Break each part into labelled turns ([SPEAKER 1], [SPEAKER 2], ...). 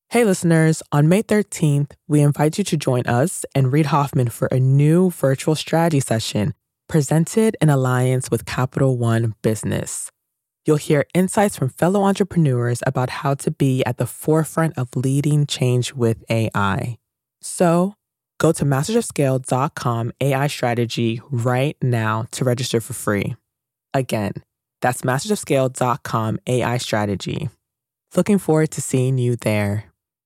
[SPEAKER 1] Hey listeners, on May 13th, we invite you to join us and Reid Hoffman for a new virtual strategy session presented in alliance with Capital One Business. You'll hear insights from fellow entrepreneurs about how to be at the forefront of leading change with AI. So, go to mastersofscale.com AI strategy right now to register for free. Again, that's mastersofscale.com AI strategy. Looking forward to seeing you there.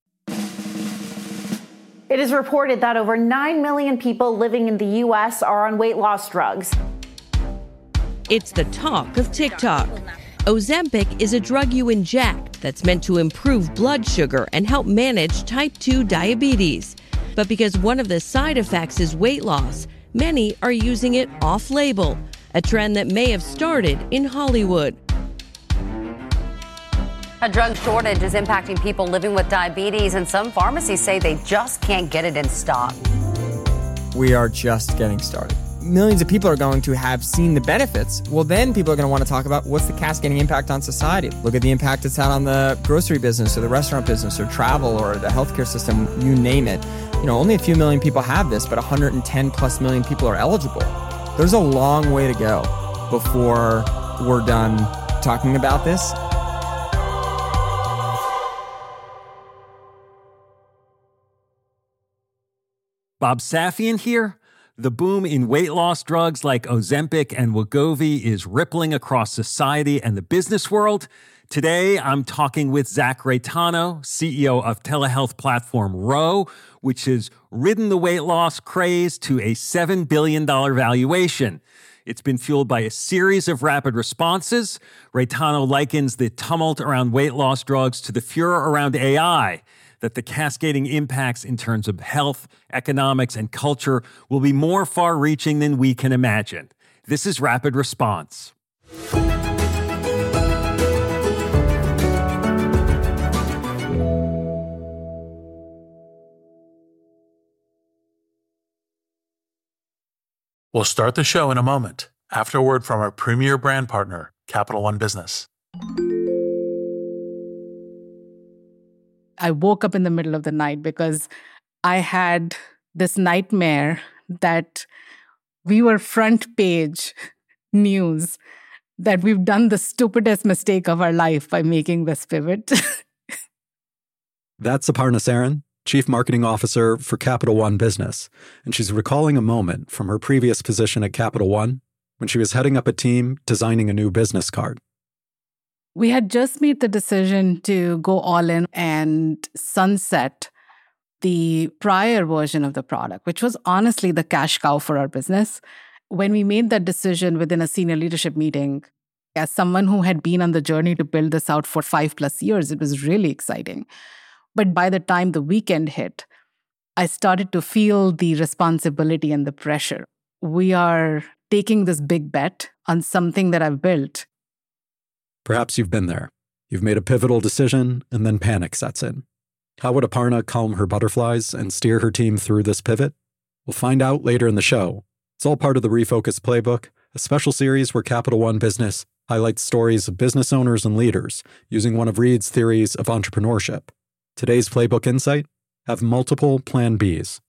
[SPEAKER 2] It is reported that over 9 million people living in the U.S. are on weight loss drugs.
[SPEAKER 3] It's the talk of TikTok. Ozempic is a drug you inject that's meant to improve blood sugar and help manage type 2 diabetes. But because one of the side effects is weight loss, many are using it off-label, a trend that may have started in Hollywood.
[SPEAKER 4] A drug shortage is impacting people living with diabetes, and some pharmacies say they just can't get it in stock.
[SPEAKER 5] We are just getting started. Millions of people are going to have seen the benefits. Well, then people are going to want to talk about what's the cascading impact on society. Look at the impact it's had on the grocery business or the restaurant business or travel or the healthcare system, you name it. Only a few million people have this, but 110 plus million people are eligible. There's a long way to go before we're done talking about this.
[SPEAKER 6] Bob Safian here. The boom in weight loss drugs like Ozempic and Wegovy is rippling across society and the business world. Today, I'm talking with Zach Reitano, CEO of telehealth platform Ro, which has ridden the weight loss craze to a $7 billion valuation. It's been fueled by a series of rapid responses. Reitano likens the tumult around weight loss drugs to the furor around AI, that the cascading impacts in terms of health, economics, and culture will be more far-reaching than we can imagine. This is Rapid Response.
[SPEAKER 7] We'll start the show in a moment, after a word from our premier brand partner, Capital One Business.
[SPEAKER 8] I woke up in the middle of the night because I had this nightmare that we were front page news, that we've done the stupidest mistake of our life by making this pivot.
[SPEAKER 9] That's Aparna Saran, Chief Marketing Officer for Capital One Business, and she's recalling a moment from her previous position at Capital One when she was heading up a team designing a new business card.
[SPEAKER 8] We had just made the decision to go all in and sunset the prior version of the product, which was honestly the cash cow for our business. When we made that decision within a senior leadership meeting, as someone who had been on the journey to build this out for 5+ years, it was really exciting. But by the time the weekend hit, I started to feel the responsibility and the pressure. We are taking this big bet on something that I've built.
[SPEAKER 9] Perhaps you've been there. You've made a pivotal decision, and then panic sets in. How would Aparna calm her butterflies and steer her team through this pivot? We'll find out later in the show. It's all part of the Refocus Playbook, a special series where Capital One Business highlights stories of business owners and leaders using one of Reid's theories of entrepreneurship. Today's Playbook insight: have multiple Plan Bs.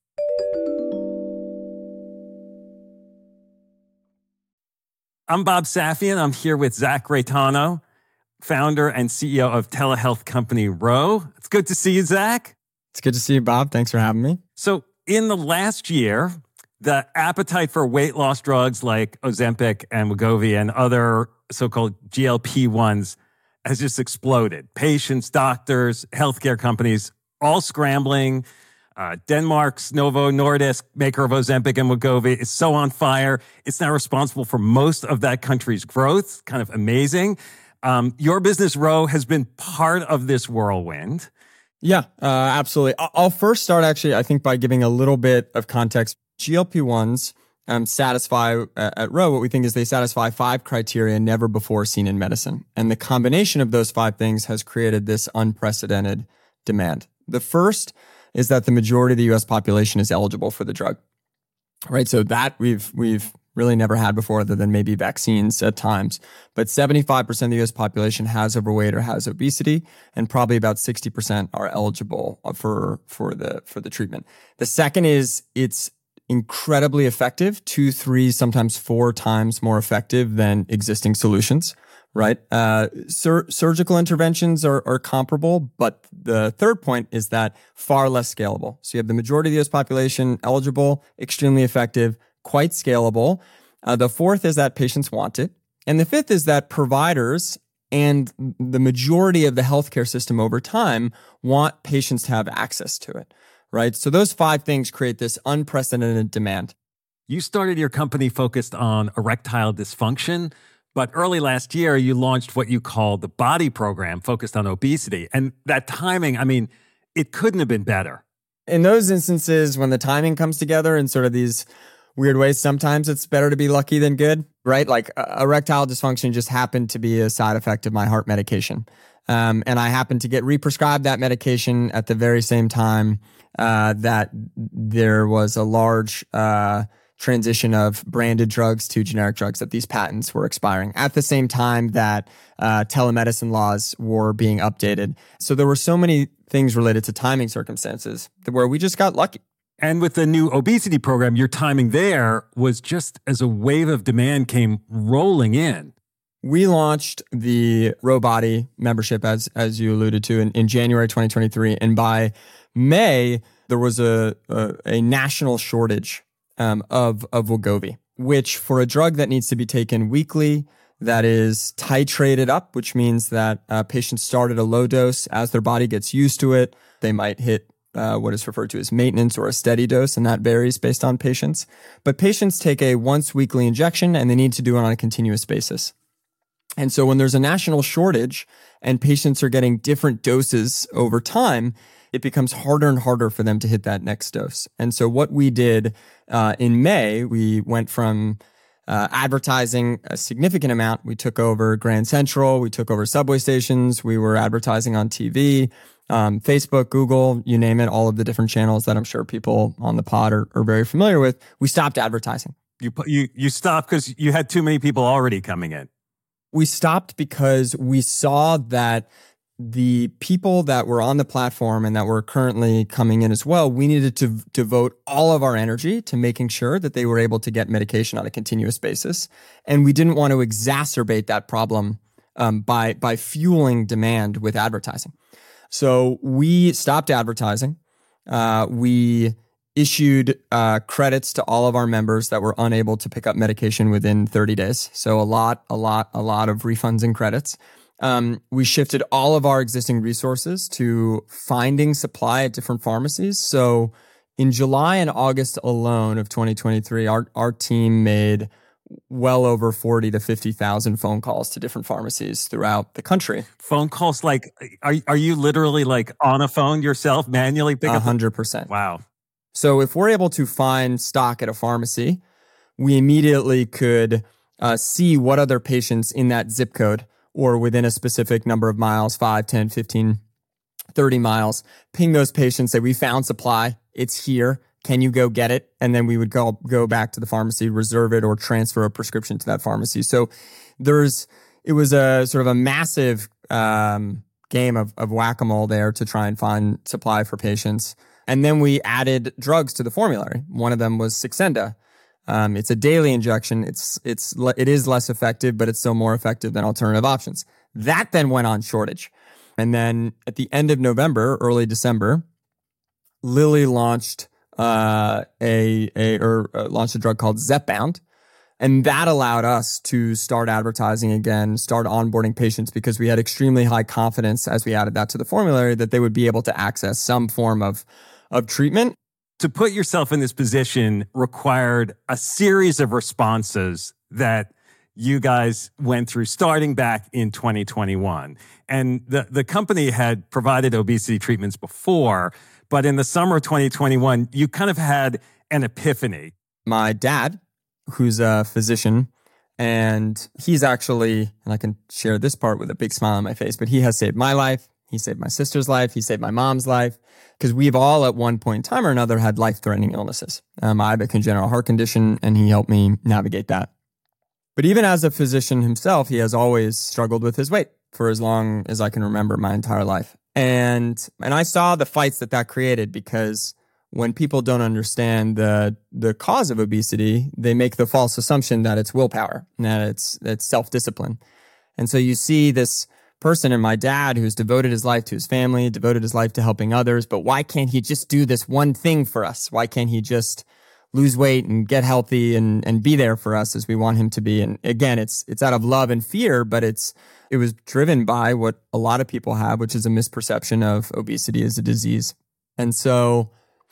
[SPEAKER 6] I'm Bob Safian. I'm here with Zach Reitano, founder and CEO of telehealth company Ro. It's good to see you, Zach.
[SPEAKER 5] It's good to see you, Bob. Thanks for having me.
[SPEAKER 6] So in the last year, the appetite for weight loss drugs like Ozempic and Wegovy and other so-called GLP-1s has just exploded. Patients, doctors, healthcare companies, all scrambling. Denmark's Novo Nordisk, maker of Ozempic and Wegovy, is so on fire. It's now responsible for most of that country's growth. Kind of amazing. Your business, Ro, has been part of this whirlwind.
[SPEAKER 5] Yeah, absolutely. I'll first start, actually, I think, by giving a little bit of context. GLP-1s satisfy, at Ro, what we think is they satisfy 5 criteria never before seen in medicine. And the combination of those 5 things has created this unprecedented demand. The first is that the majority of the U.S. population is eligible for the drug, right? So that we've really never had before, other than maybe vaccines at times. But 75% of the U.S. population has overweight or has obesity, and probably about 60% are eligible for the treatment. The second is it's incredibly effective, 2, 3, sometimes 4 times more effective than existing solutions, right? Surgical interventions are comparable, but the third point is that far less scalable. So you have the majority of the U.S. population eligible, extremely effective, quite scalable. The fourth is that patients want it. And the fifth is that providers and the majority of the healthcare system over time want patients to have access to it. Right? So those 5 things create this unprecedented demand.
[SPEAKER 6] You started your company focused on erectile dysfunction, but early last year, you launched what you call the Body Program focused on obesity. And that timing, I mean, it couldn't have been better.
[SPEAKER 5] In those instances, when the timing comes together in sort of these weird ways, sometimes it's better to be lucky than good, right? Like erectile dysfunction just happened to be a side effect of my heart medication. And I happened to get re-prescribed that medication at the very same time that there was a large transition of branded drugs to generic drugs, that these patents were expiring at the same time that telemedicine laws were being updated. So there were so many things related to timing circumstances where we just got lucky.
[SPEAKER 6] And with the new obesity program, your timing there was just as a wave of demand came rolling in.
[SPEAKER 5] We launched the Robody membership, as you alluded to, in January 2023. And by May, there was a national shortage of Wegovy, which for a drug that needs to be taken weekly, that is titrated up, which means that patients start at a low dose. As their body gets used to it, they might hit what is referred to as maintenance or a steady dose, and that varies based on patients. But patients take a once weekly injection, and they need to do it on a continuous basis. And so when there's a national shortage and patients are getting different doses over time, it becomes harder and harder for them to hit that next dose. And so what we did in May, we went from advertising a significant amount. We took over Grand Central. We took over subway stations. We were advertising on TV, Facebook, Google, you name it, all of the different channels that I'm sure people on the pod are very familiar with. We stopped advertising.
[SPEAKER 6] You stopped because you had too many people already coming in.
[SPEAKER 5] We stopped because we saw that the people that were on the platform and that were currently coming in as well, we needed to devote all of our energy to making sure that they were able to get medication on a continuous basis. And we didn't want to exacerbate that problem by fueling demand with advertising. So we stopped advertising. We issued credits to all of our members that were unable to pick up medication within 30 days. So a lot of refunds and credits. We shifted all of our existing resources to finding supply at different pharmacies. So in July and August alone of 2023, our team made well over 40 to 50,000 phone calls to different pharmacies throughout the country.
[SPEAKER 6] Phone calls, like, are you literally like on a phone yourself, manually pick up?
[SPEAKER 5] 100%.
[SPEAKER 6] Wow.
[SPEAKER 5] So if we're able to find stock at a pharmacy, we immediately could see what other patients in that zip code or within a specific number of miles, 5, 10, 15, 30 miles, ping those patients, say, we found supply, it's here, can you go get it? And then we would go back to the pharmacy, reserve it, or transfer a prescription to that pharmacy. So it was a sort of a massive game of whack-a-mole there to try and find supply for patients. And then we added drugs to the formulary. One of them was Saxenda. It's a daily injection. It is less effective, but it's still more effective than alternative options. That then went on shortage. And then at the end of November, early December, Lilly launched launched a drug called Zepbound. And that allowed us to start advertising again, start onboarding patients, because we had extremely high confidence as we added that to the formulary that they would be able to access some form of treatment.
[SPEAKER 6] To put yourself in this position required a series of responses that you guys went through starting back in 2021. And the company had provided obesity treatments before, but in the summer of 2021, you kind of had an epiphany.
[SPEAKER 5] My dad, who's a physician, and he's actually, and I can share this part with a big smile on my face, but he has saved my life. He saved my sister's life. He saved my mom's life. Because we've all at one point in time or another had life-threatening illnesses. I have a congenital heart condition, and he helped me navigate that. But even as a physician himself, he has always struggled with his weight for as long as I can remember, my entire life. And I saw the fights that created, because when people don't understand the cause of obesity, they make the false assumption that it's willpower, that it's self-discipline. And so you see this person and my dad who's devoted his life to his family, devoted his life to helping others, but why can't he just do this one thing for us? Why can't he just lose weight and get healthy and be there for us as we want him to be? And again, it's out of love and fear, but it was driven by what a lot of people have, which is a misperception of obesity as a disease. And so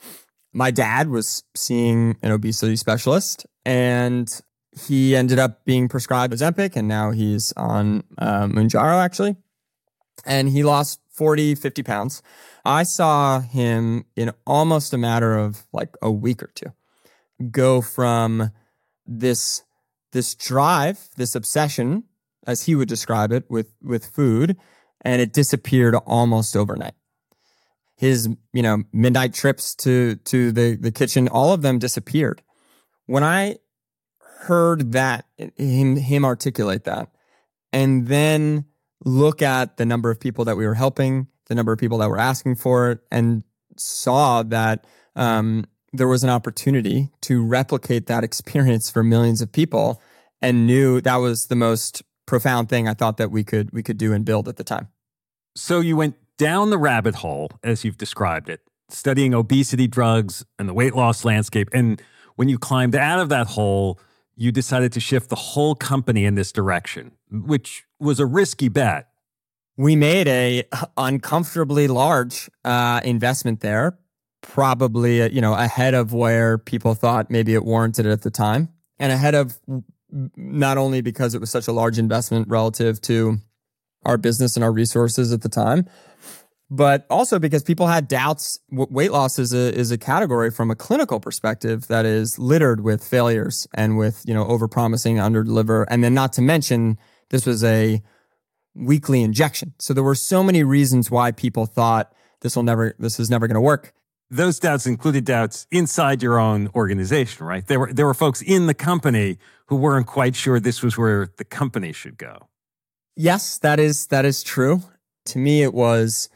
[SPEAKER 5] my dad was seeing an obesity specialist, and he ended up being prescribed Ozempic, and now he's on Mounjaro, actually. And he lost 40, 50 pounds. I saw him in almost a matter of like a week or two go from this drive, this obsession, as he would describe it, with food, and it disappeared almost overnight. His, midnight trips to the kitchen, all of them disappeared. When I heard that, him articulate that, and then look at the number of people that we were helping, the number of people that were asking for it, and saw that there was an opportunity to replicate that experience for millions of people, and knew that was the most profound thing I thought that we could do and build at the time.
[SPEAKER 6] So you went down the rabbit hole, as you've described it, studying obesity drugs and the weight loss landscape. And when you climbed out of that hole, you decided to shift the whole company in this direction, which was a risky bet.
[SPEAKER 5] We made a uncomfortably large investment there, probably ahead of where people thought maybe it warranted it at the time, and ahead of, not only because it was such a large investment relative to our business and our resources at the time, but also because people had doubts. Weight loss is a category from a clinical perspective that is littered with failures and with, overpromising, underdeliver. And then not to mention, this was a weekly injection. So there were so many reasons why people thought this is never going to work.
[SPEAKER 6] Those doubts included doubts inside your own organization, right? There were folks in the company who weren't quite sure this was where the company should go.
[SPEAKER 5] Yes, that is true. To me, it was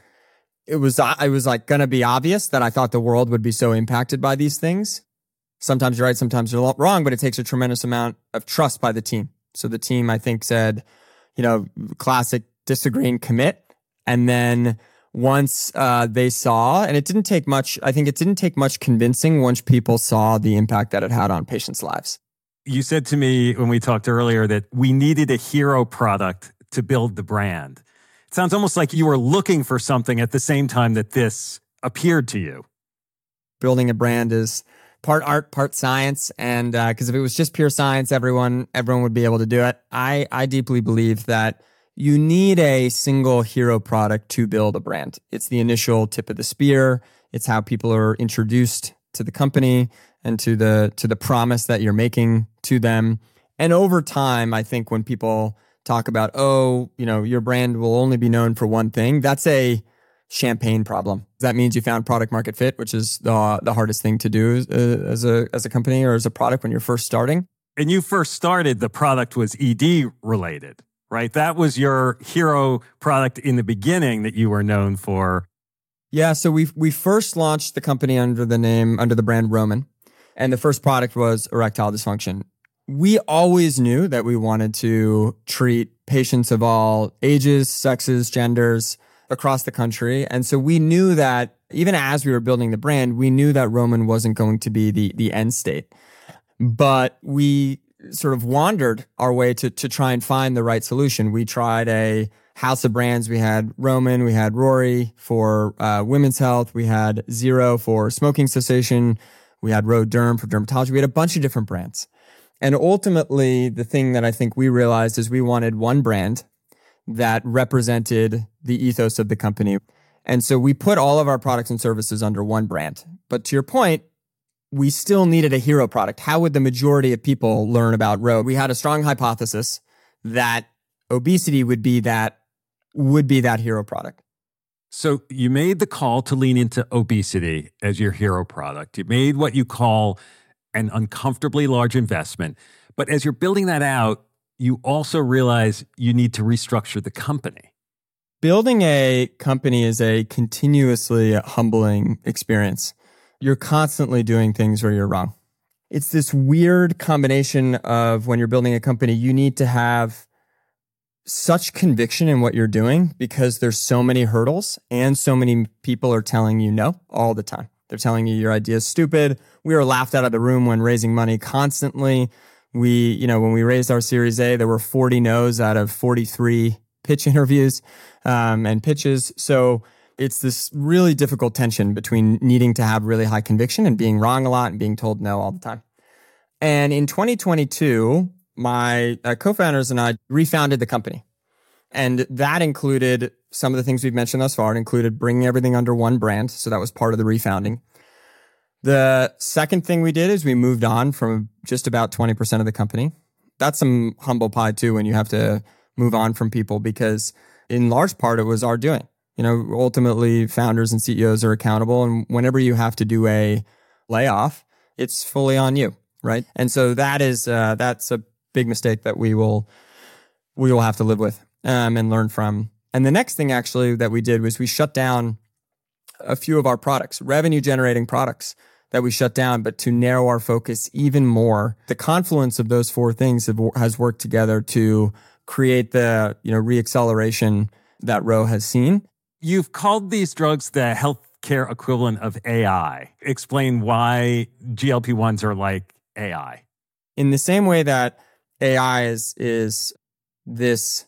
[SPEAKER 5] like going to be obvious that I thought the world would be so impacted by these things. Sometimes you're right, sometimes you're wrong, but it takes a tremendous amount of trust by the team. So the team, I think, said, classic disagree and commit. And then once they saw, and it didn't take much convincing once people saw the impact that it had on patients' lives.
[SPEAKER 6] You said to me when we talked earlier that we needed a hero product to build the brand. It sounds almost like you were looking for something at the same time that this appeared to you.
[SPEAKER 5] Building a brand is part art, part science. And because if it was just pure science, everyone would be able to do it. I deeply believe that you need a single hero product to build a brand. It's the initial tip of the spear. It's how people are introduced to the company and to the promise that you're making to them. And over time, I think when people talk about, your brand will only be known for one thing, that's a champagne problem. That means you found product market fit, which is the hardest thing to do as a company or as a product when you're first starting.
[SPEAKER 6] And you first started, the product was ED related, right? That was your hero product in the beginning that you were known for.
[SPEAKER 5] Yeah, so we first launched the company under the brand Roman, and the first product was erectile dysfunction. We always knew that we wanted to treat patients of all ages, sexes, genders across the country. And so we knew that even as we were building the brand, we knew that Roman wasn't going to be the end state. But we sort of wandered our way to try and find the right solution. We tried a house of brands. We had Roman, we had Rory for women's health, we had Zero for smoking cessation, we had Rhode Derm for dermatology. We had a bunch of different brands. And ultimately, the thing that I think we realized is we wanted one brand that represented the ethos of the company. And so we put all of our products and services under one brand. But to your point, we still needed a hero product. How would the majority of people learn about Rhode? We had a strong hypothesis that obesity would be that hero product.
[SPEAKER 6] So you made the call to lean into obesity as your hero product. You made what you call an uncomfortably large investment. But as you're building that out, you also realize you need to restructure the company.
[SPEAKER 5] Building a company is a continuously humbling experience. You're constantly doing things where you're wrong. It's this weird combination of when you're building a company, you need to have such conviction in what you're doing because there's so many hurdles and so many people are telling you no all the time. They're telling you your idea is stupid. We were laughed out of the room when raising money constantly. When we raised our Series A, there were 40 no's out of 43 pitch interviews and pitches. So it's this really difficult tension between needing to have really high conviction and being wrong a lot and being told no all the time. And in 2022, my co-founders and I refounded the company. And that included some of the things we've mentioned thus far. It included bringing everything under one brand. So that was part of the refounding. The second thing we did is we moved on from just about 20% of the company. That's some humble pie too when you have to move on from people because in large part it was our doing. Ultimately founders and CEOs are accountable. And whenever you have to do a layoff, it's fully on you, right? And so that's a big mistake that we will have to live with and learn from. And the next thing actually that we did was we shut down a few of our products, revenue generating products that we shut down, but to narrow our focus even more. The confluence of those four things has worked together to create the reacceleration that Ro has seen.
[SPEAKER 6] You've called these drugs the healthcare equivalent of AI. Explain why GLP-1s are like AI.
[SPEAKER 5] In the same way that AI is this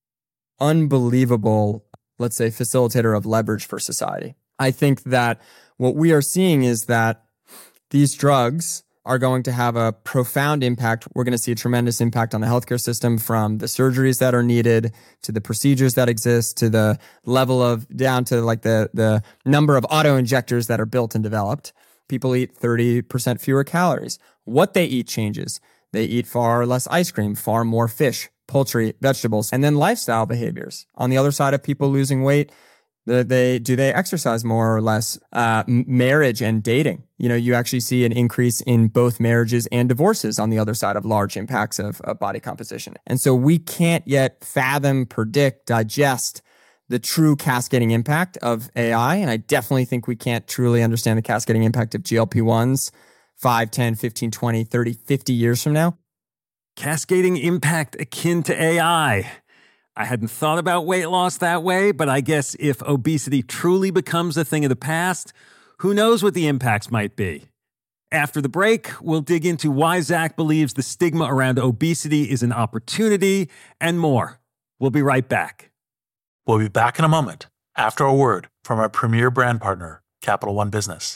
[SPEAKER 5] unbelievable, let's say, facilitator of leverage for society. I think that what we are seeing is that these drugs are going to have a profound impact. We're going to see a tremendous impact on the healthcare system, from the surgeries that are needed to the procedures that exist to the level of down to like the number of auto injectors that are built and developed. People eat 30% fewer calories. What they eat changes. They eat far less ice cream, far more fish, poultry, vegetables, and then lifestyle behaviors. On the other side of people losing weight, do they exercise more or less? Marriage and dating. You actually see an increase in both marriages and divorces on the other side of large impacts of body composition. And so we can't yet fathom, predict, digest the true cascading impact of AI. And I definitely think we can't truly understand the cascading impact of GLP-1s 5, 10, 15, 20, 30, 50 years from now.
[SPEAKER 6] Cascading impact akin to AI. I hadn't thought about weight loss that way, but I guess if obesity truly becomes a thing of the past, who knows what the impacts might be. After the break, we'll dig into why Zach believes the stigma around obesity is an opportunity and more. We'll be right back.
[SPEAKER 7] We'll be back in a moment after a word from our premier brand partner, Capital One Business.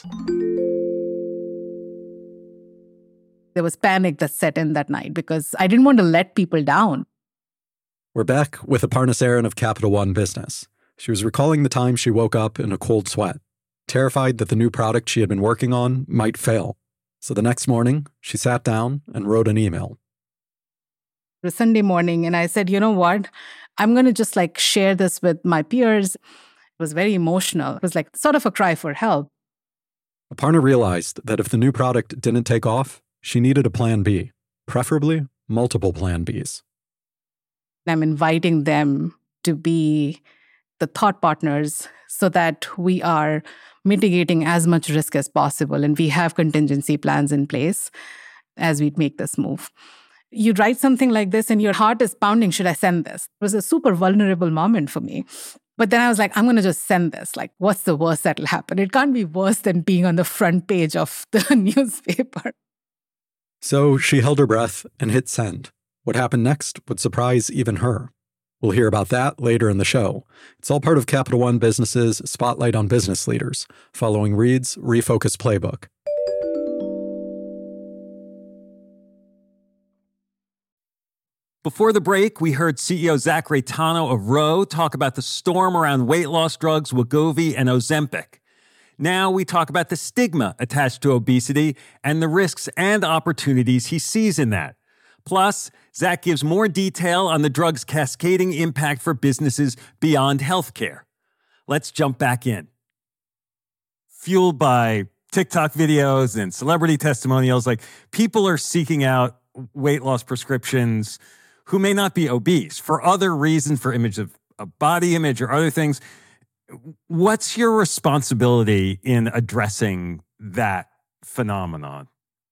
[SPEAKER 8] There was panic that set in that night because I didn't want to let people down.
[SPEAKER 9] We're back with Aparna Saran of Capital One Business. She was recalling the time she woke up in a cold sweat, terrified that the new product she had been working on might fail. So the next morning, she sat down and wrote an email.
[SPEAKER 8] It was Sunday morning, and I said, you know what? I'm going to just share this with my peers. It was very emotional. It was sort of a cry for help.
[SPEAKER 9] Aparna realized that if the new product didn't take off, she needed a plan B, preferably multiple plan Bs.
[SPEAKER 8] I'm inviting them to be the thought partners so that we are mitigating as much risk as possible and we have contingency plans in place as we make this move. You write something like this and your heart is pounding, should I send this? It was a super vulnerable moment for me. But then I was I'm going to just send this. What's the worst that'll happen? It can't be worse than being on the front page of the newspaper.
[SPEAKER 9] So she held her breath and hit send. What happened next would surprise even her. We'll hear about that later in the show. It's all part of Capital One Business's Spotlight on Business Leaders, following Reed's Refocus Playbook.
[SPEAKER 6] Before the break, we heard CEO Zach Reitano of Ro talk about the storm around weight loss drugs Wegovy and Ozempic. Now we talk about the stigma attached to obesity and the risks and opportunities he sees in that. Plus, Zach gives more detail on the drug's cascading impact for businesses beyond healthcare. let's jump back in. Fueled by TikTok videos and celebrity testimonials, like people are seeking out weight loss prescriptions who may not be obese for other reasons, for image of a body image or other things. What's your responsibility in addressing that phenomenon?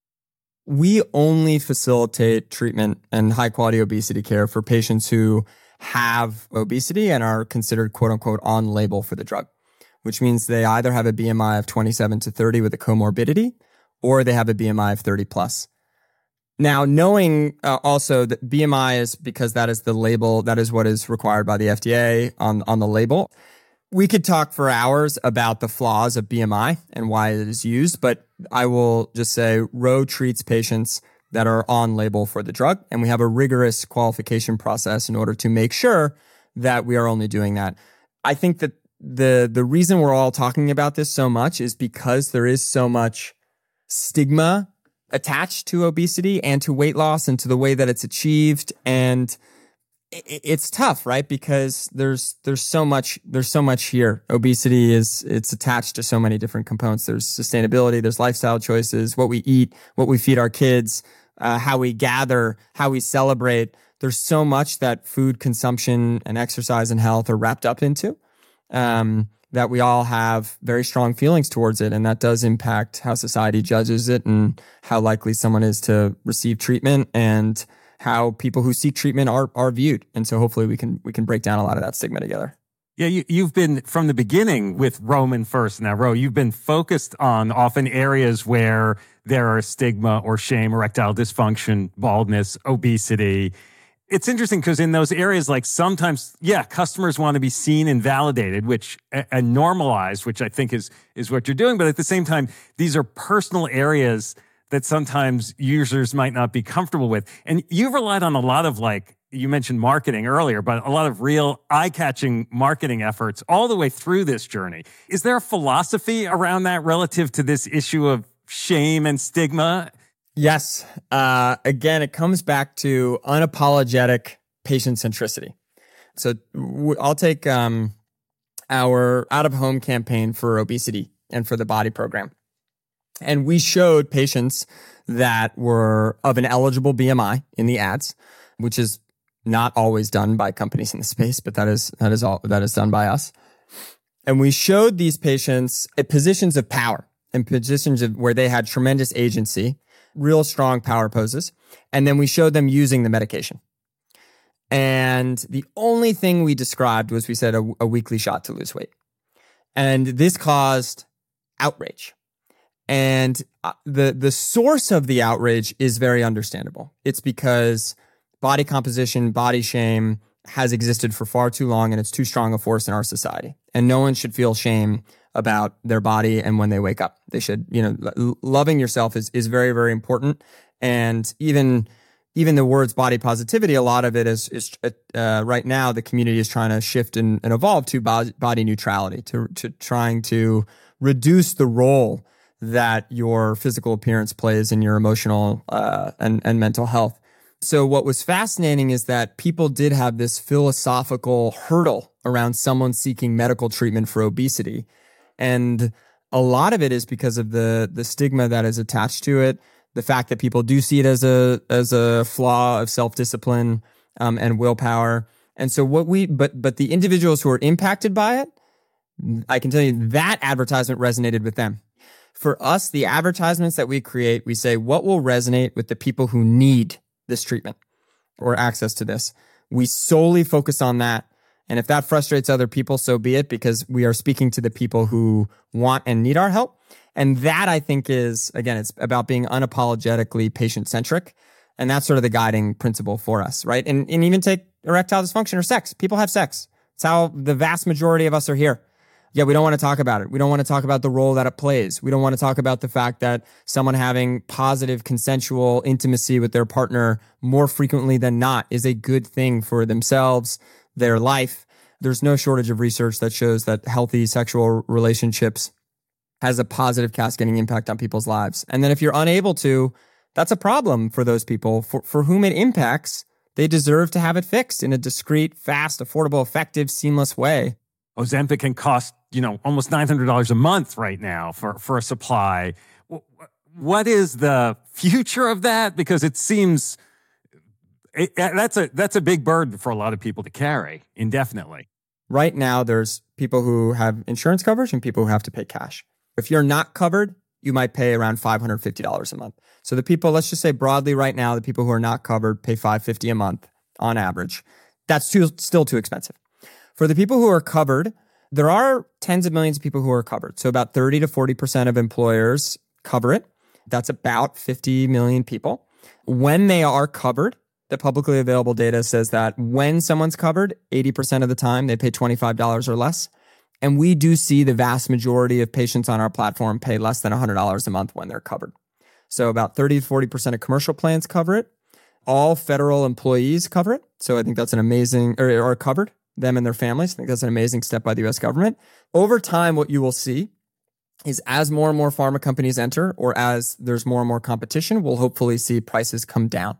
[SPEAKER 5] We only facilitate treatment and high quality obesity care for patients who have obesity and are considered quote unquote on label for the drug, which means they either have a BMI of 27 to 30 with a comorbidity or they have a BMI of 30 plus. Now, knowing also that BMI is because that is the label, that is what is required by the FDA on the label. We could talk for hours about the flaws of BMI and why it is used, but I will just say Ro treats patients that are on label for the drug, and we have a rigorous qualification process in order to make sure that we are only doing that. I think that the reason we're all talking about this so much is because there is so much stigma attached to obesity and to weight loss and to the way that it's achieved. And it's tough, right? Because there's so much here. Obesity it's attached to so many different components. There's sustainability, there's lifestyle choices, what we eat, what we feed our kids, how we gather, how we celebrate. There's so much that food consumption and exercise and health are wrapped up into, that we all have very strong feelings towards it. And that does impact how society judges it and how likely someone is to receive treatment and how people who seek treatment are viewed. And so hopefully we can break down a lot of that stigma together.
[SPEAKER 6] Yeah, you've been from the beginning with Roman First. Now, Ro, you've been focused on often areas where there are stigma or shame, erectile dysfunction, baldness, obesity. It's interesting because in those areas, like sometimes, customers want to be seen and validated, which and normalized, which I think is what you're doing. But at the same time, these are personal areas that sometimes users might not be comfortable with. And you've relied on a lot of, like, you mentioned marketing earlier, but a lot of real eye-catching marketing efforts all the way through this journey. Is there a philosophy around that relative to this issue of shame and stigma?
[SPEAKER 5] Yes. Again, it comes back to unapologetic patient centricity. So I'll take our out-of-home campaign for obesity and for the body program. And we showed patients that were of an eligible BMI in the ads, which is not always done by companies in the space, but that is done by us. And we showed these patients at positions of power and positions where they had tremendous agency, real strong power poses. And then we showed them using the medication. And the only thing we described was we said a weekly shot to lose weight. And this caused outrage. And the source of the outrage is very understandable. It's because body composition, body shame has existed for far too long, and it's too strong a force in our society. And no one should feel shame about their body and when they wake up. They should, loving yourself is very, very important. And even the words body positivity, a lot of it is right now the community is trying to shift and evolve to body neutrality, to trying to reduce the role that your physical appearance plays in your emotional and mental health. So what was fascinating is that people did have this philosophical hurdle around someone seeking medical treatment for obesity. And a lot of it is because of the stigma that is attached to it, the fact that people do see it as a flaw of self-discipline and willpower. And so but the individuals who are impacted by it, I can tell you that advertisement resonated with them. For us, the advertisements that we create, we say, what will resonate with the people who need this treatment or access to this? We solely focus on that. And if that frustrates other people, so be it, because we are speaking to the people who want and need our help. And that, I think, is, again, it's about being unapologetically patient-centric. And that's sort of the guiding principle for us, right? And even take erectile dysfunction or sex. People have sex. It's how the vast majority of us are here. Yeah, we don't want to talk about it. We don't want to talk about the role that it plays. We don't want to talk about the fact that someone having positive consensual intimacy with their partner more frequently than not is a good thing for themselves, their life. There's no shortage of research that shows that healthy sexual relationships has a positive cascading impact on people's lives. And then if you're unable to, that's a problem for those people for whom it impacts. They deserve to have it fixed in a discreet, fast, affordable, effective, seamless way.
[SPEAKER 6] Ozempic can cost, almost $900 a month right now for a supply. What is the future of that? Because it seems that's a big burden for a lot of people to carry indefinitely.
[SPEAKER 5] Right now, there's people who have insurance coverage and people who have to pay cash. If you're not covered, you might pay around $550 a month. So the people, let's just say broadly right now, the people who are not covered pay $550 a month on average. That's still too expensive. For the people who are covered, there are tens of millions of people who are covered. So about 30 to 40% of employers cover it. That's about 50 million people. When they are covered, the publicly available data says that when someone's covered, 80% of the time they pay $25 or less. And we do see the vast majority of patients on our platform pay less than $100 a month when they're covered. So about 30 to 40% of commercial plans cover it. All federal employees cover it. So I think that's an amazing, or are covered, them and their families. I think that's an amazing step by the US government. Over time, what you will see is as more and more pharma companies enter, or as there's more and more competition, we'll hopefully see prices come down.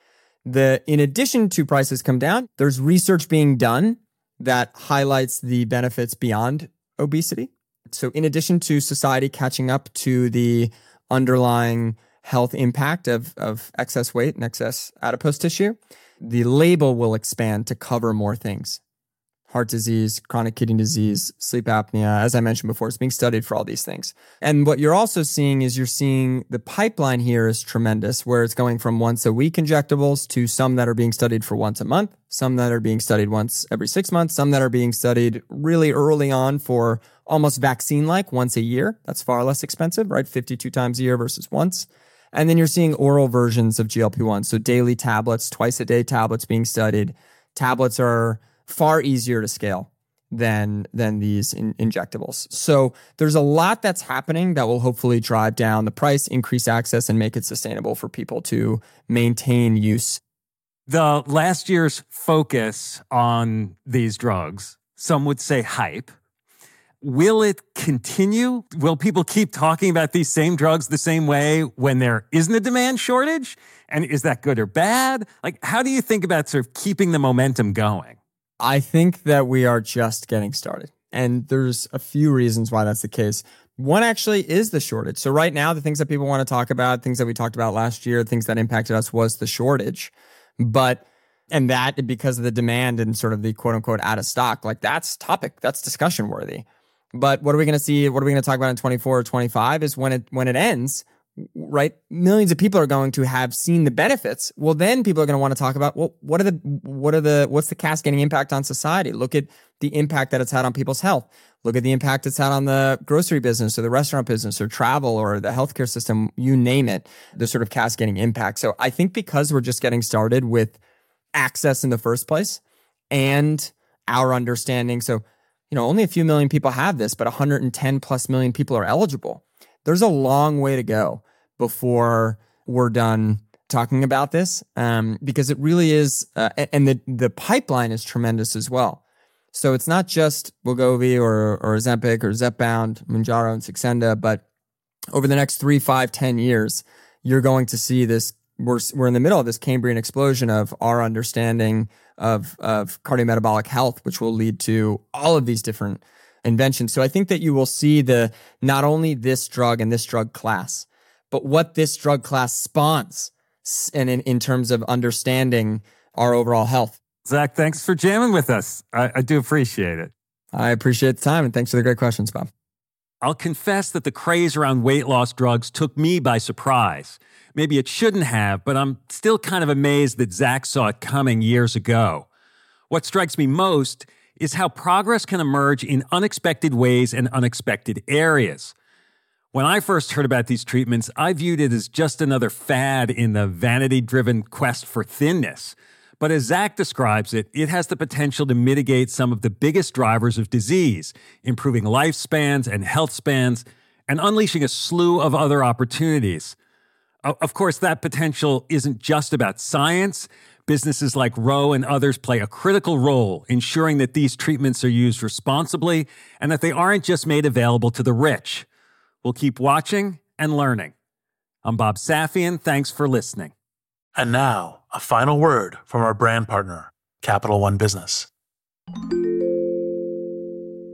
[SPEAKER 5] In addition to prices come down, there's research being done that highlights the benefits beyond obesity. So in addition to society catching up to the underlying health impact of excess weight and excess adipose tissue, the label will expand to cover more things. Heart disease, chronic kidney disease, sleep apnea, as I mentioned before, it's being studied for all these things. And what you're also seeing is the pipeline here is tremendous, where it's going from once a week injectables to some that are being studied for once a month, some that are being studied once every 6 months, some that are being studied really early on for almost vaccine-like once a year. That's far less expensive, right? 52 times a year versus once. And then you're seeing oral versions of GLP-1. So daily tablets, twice a day tablets being studied. Tablets are far easier to scale than these injectables. So there's a lot that's happening that will hopefully drive down the price, increase access, and make it sustainable for people to maintain use.
[SPEAKER 6] The last year's focus on these drugs, some would say hype. Will it continue? Will people keep talking about these same drugs the same way when there isn't a demand shortage? And is that good or bad? Like, how do you think about sort of keeping the momentum going?
[SPEAKER 5] I think that we are just getting started. And there's a few reasons why that's the case. One actually is the shortage. So right now, the things that people want to talk about, things that we talked about last year, things that impacted us was the shortage. And that because of the demand and sort of the quote unquote out of stock, like that's discussion worthy. But what are we going to see? What are we going to talk about in 24 or 25 is when it ends, right? Millions of people are going to have seen the benefits. Well, then people are going to want to talk about, well, what's the cascading impact on society? Look at the impact that it's had on people's health. Look at the impact it's had on the grocery business or the restaurant business or travel or the healthcare system, you name it, the sort of cascading impact. So I think because we're just getting started with access in the first place and our understanding. So, only a few million people have this, but 110 plus million people are eligible. There's a long way to go before we're done talking about this, because it really is, and the pipeline is tremendous as well. So it's not just Wegovy or Ozempic or Zepbound, Mounjaro, and Saxenda, but over the next 3, 5, 10 years, you're going to see this. We're in the middle of this Cambrian explosion of our understanding of cardiometabolic health, which will lead to all of these different inventions. So I think that you will see not only this drug and this drug class, but what this drug class spawns and in terms of understanding our overall health.
[SPEAKER 6] Zach, thanks for jamming with us. I do appreciate it.
[SPEAKER 5] I appreciate the time, and thanks for the great questions, Bob.
[SPEAKER 6] I'll confess that the craze around weight loss drugs took me by surprise. Maybe it shouldn't have, but I'm still kind of amazed that Zach saw it coming years ago. What strikes me most is how progress can emerge in unexpected ways and unexpected areas. When I first heard about these treatments, I viewed it as just another fad in the vanity-driven quest for thinness. But as Zach describes it, it has the potential to mitigate some of the biggest drivers of disease, improving lifespans and health spans, and unleashing a slew of other opportunities. Of course, that potential isn't just about science. Businesses like Ro and others play a critical role ensuring that these treatments are used responsibly and that they aren't just made available to the rich. We'll keep watching and learning. I'm Bob Safian. Thanks for listening.
[SPEAKER 7] And now, a final word from our brand partner, Capital One Business.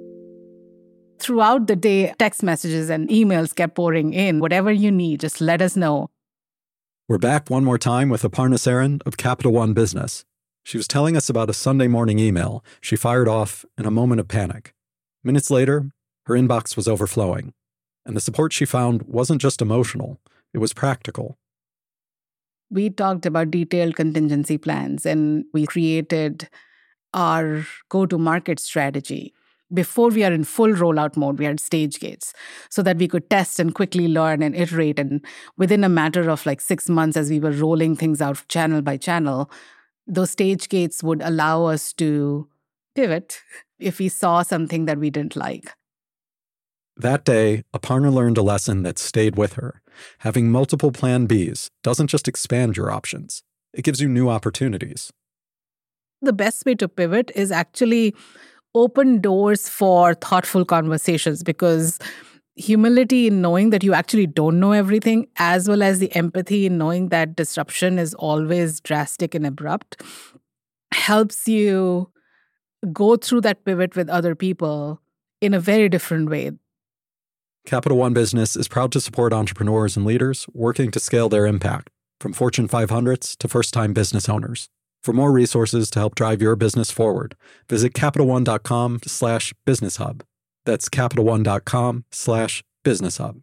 [SPEAKER 8] throughout the day, text messages and emails kept pouring in. Whatever you need, just let us know.
[SPEAKER 9] We're back one more time with Aparna Saran of Capital One Business. She was telling us about a Sunday morning email she fired off in a moment of panic. Minutes later, her inbox was overflowing. And the support she found wasn't just emotional, it was practical.
[SPEAKER 8] We talked about detailed contingency plans, and we created our go-to-market strategy. Before we are in full rollout mode, we had stage gates so that we could test and quickly learn and iterate. And within a matter of 6 months, as we were rolling things out channel by channel, those stage gates would allow us to pivot if we saw something that we didn't like.
[SPEAKER 9] That day, Aparna learned a lesson that stayed with her. Having multiple plan Bs doesn't just expand your options, it gives you new opportunities.
[SPEAKER 8] The best way to pivot is actually open doors for thoughtful conversations, because humility in knowing that you actually don't know everything, as well as the empathy in knowing that disruption is always drastic and abrupt, helps you go through that pivot with other people in a very different way.
[SPEAKER 9] Capital One Business is proud to support entrepreneurs and leaders working to scale their impact, from Fortune 500s to first-time business owners. For more resources to help drive your business forward, visit CapitalOne.com/BusinessHub. That's CapitalOne.com/BusinessHub.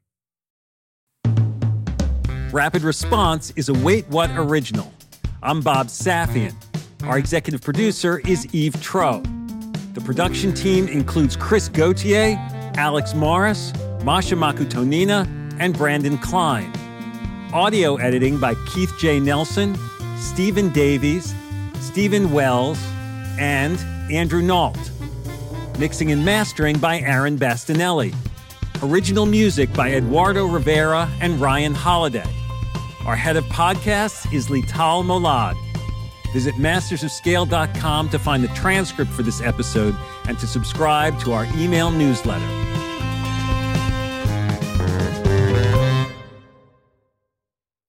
[SPEAKER 6] Rapid Response is a Wait What original. I'm Bob Safian. Our executive producer is Eve Troeh. The production team includes Chris Gauthier, Alex Morris, Masha Makutonina, and Brandon Klein. Audio editing by Keith J. Nelson, Stephen Davies, Stephen Wells, and Andrew Nault. Mixing and mastering by Aaron Bastinelli. Original music by Eduardo Rivera and Ryan Holiday. Our head of podcasts is Lital Molad. Visit mastersofscale.com to find the transcript for this episode and to subscribe to our email newsletter.